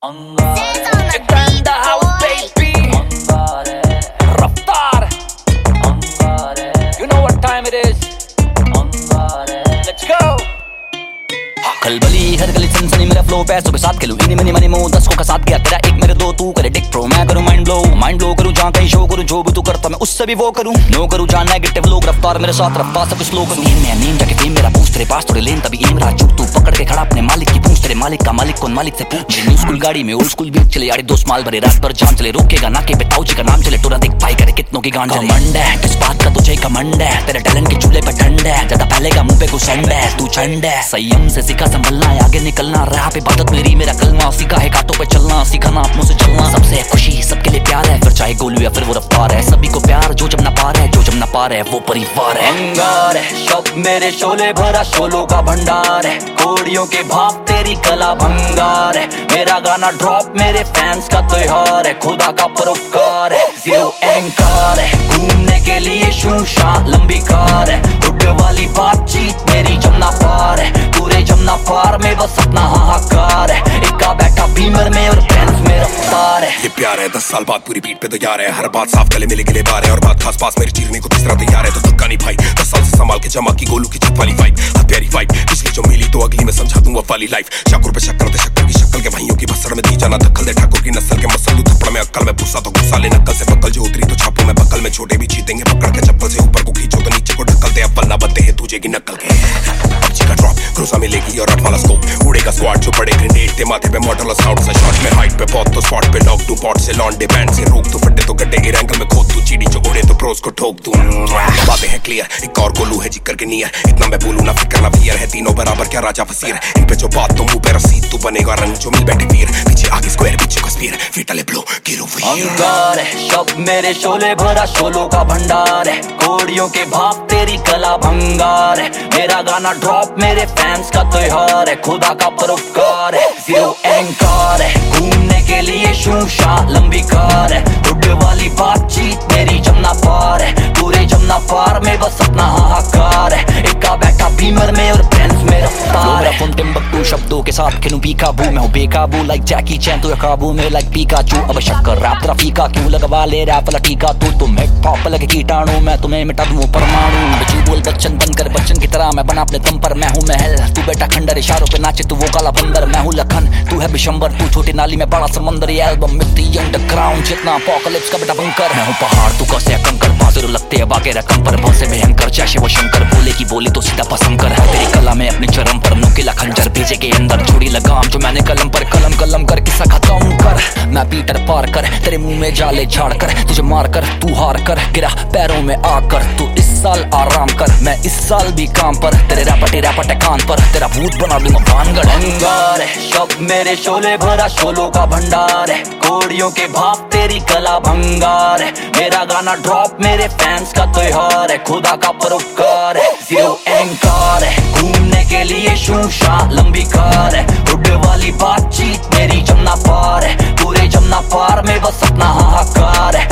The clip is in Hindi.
Raftar. You know what time it is. Let's go. खलबली हर गली सनसनी मेरा फ्लो पैसों के साथ खेलूं इनी मनी मनी मो 10 को का साथ गया तेरा एक मेरे दो तू करे डिक प्रो मैं करूं माइंड ब्लो करूं जहां कहीं शो करूं जो भी तू करता मैं उससे भी वो करूं नो करूं जहां नेगेटिव लोग रफ्तार मेरे साथ रफ्तार सब स्लो करूं मैं नीम जाके फेम मेरा पूछ तेरे पास थोड़े लेन तभी एम रहा चुप तू पकड़ के खड़ा अपने मालिक की पूछ तेरे मालिक का मालिक कौन मालिक से पूछ न्यू स्कूल गाड़ी में ओल्ड स्कूल बीच चले यारी दोस्त माल भरे रात भर जान चले रोकेगा ना के पे ताऊजी का नाम चले टोरा देख पाई करे कितनों की गांड मंड है किस बात का तुझे कमंड है तेरे टैलेंट के चूल्हे पे ठंड है ज्यादा पहले का मुंह पे घुसंड है तू चंड है संयम से सीखा संभलना है आगे निकलना रहा पे इबादत मेरी मेरा कलमा सीखा है कांटों पे चलना सीखा ना अपनों से चलना सबसे खुशी सबके लिए प्यार है फिर चाहे गोलू या फिर वो रफ्तार है सभी को प्यार जो जब ना पार है जो जब ना पार है वो परिवार है अंगार है शब मेरे शोले भरा शोलों का भंडार है कोड़ियों के भाप तेरी कला भंगार है मेरा गाना ड्रॉप मेरे फैंस का त्योहार है खुदा का परोपकार है जीरो एंकार है घूमने के लिए शूशा लंबी कार है हुड वाली बातचीत मेरी जमना पार है पूरे जमना पार में बस अपना हाहाकार है इक्का बैठा बीमर में और फ्रेंड्स में रफ्तार है ये प्यार है 10 साल बाद पूरी बीट पे तैयार है हर बात साफ गले मिले गिले बार है और बात खास पास मेरी चीरने को तीसरा तैयार है तो धक्का नहीं भाई 10 साल से संभाल के जमा की गोलू की छत वाली वाइब प्यारी वाइब पिछली जो मिली तो अगली में समझा दूंगा वाली लाइफ शाकुर पे शक्कर दे शक्कर की शक्ल के भाइयों की भसड़ में दी जाना धक्कल दे ठाकुर की नस्ल के मसल दू थप्पड़ में अक्कल में भूसा तो गुस्सा ले नक्कल से बक्कल जो उतरी तो छापू में बक्कल में छोटे भी जीतेंगे पकड़ के चप्पल से ऊपर को खींचो तो नीचे को ढक्कल दे अव्वल ना बनते हैं तुझे की नक्कल के पबजी का ड्रॉप क्रूजा मिलेगी और 8 वाला स्कोप उड़ेगा स्क्वाड जो बड़े ग्रेनेड ते माथे पे मॉडल साउंड से शॉट में हाइट पे बहुत तो स्पॉट पे लॉक टू पॉट से लॉन्डे बैंड से रोक तो फटे तो गड्ढे के एंगल में खोद तू चीड़ी जो उड़े तो प्रोस को ठोक तू बातें हैं क्लियर एक और गोलू है जिक्र के नियर इतना मैं बोलूं ना फिक्र ना फियर है तीनों बराबर क्या राजा वजीर इन पे जो बात तो मुंह पे रसीद तू बनेगा रंग जो मिल बैठे वीर पीछे आगे स्क्वायर पीछे का स्पीयर फिटले ब्लो गिरो अंगार है शब मेरे शोले भरा शोलों का भंडार है कोड़ियों के भाप तेरी कला भंगार है मेरा गाना ड्रॉप मेरे फैंस का त्योहार है खुदा का परोपकार है जीरो एंकार है घूमने के लिए शूशा लंबी कार है हुड वाली बातचीत मेरी जमना पार है पूरे जमना पार में बस अपना हाहाकार है इक्का बैठा बीमर में और फ्रेंड्स में रफ्तार है टिम्बकटू शब्दों के साथ खेलूं पीकाबू मैं हूं बेकाबू लाइक जैकी चैन तू काबू में लाइक पीकाचू अब शक्कर रैप तेरा फीका क्यों लगवा ले रैप वाला टीका तू तुम हिप हॉप लगे कीटाणु मैं तुम्हें मिटा दूं परमाणु तू बोल बच्चन बनकर बच्चन की तरह मैं बना अपने दम पर मैं हूं महल तू बेटा खंडर इशारों पे नाचे तू वो काला बंदर मैं हूं लखन तू है बिशंबर तू छोटी नाली में बड़ा समंदर ये एल्बम मिट्टी अंडरग्राउंड जितना अपोकलिप्स का बेटा बंकर मैं हूं पहाड़ तू कैसे कंकर बाजू लगते हैं बागे रकम पर बहुत से भयंकर जैसे वो शंकर बोले की बोली तो सीधा पसंद कर है तेरी कला में अपनी चरम पर नुकीला खंजर भेजे के अंदर छोड़ी लगाम जो मैंने कलम पर कलम कर किस्सा खत्म कर मैं पीटर पार कर तेरे मुंह में जाले झाड़ कर तुझे मार कर तू हार कर गिरा पैरों में आकर तू इस साल आराम कर मैं इस साल भी काम पर तेरे रैपटे कान पर तेरा भूत बना दूंगा भानगढ़ अंगार है शब मेरे शोले भरा शोलों का भंडार है कोड़ियों के भाप तेरी कला भंगार है मेरा गाना ड्रॉप मेरे फैंस का त्योहार है खुदा का परोपकार है जीरो एंकार है घूमने के लिए शूशा लंबी कार है हुड वाली बातचीत मेरी जमना पार है पूरे जमना पार में बस अपना हाहाकार है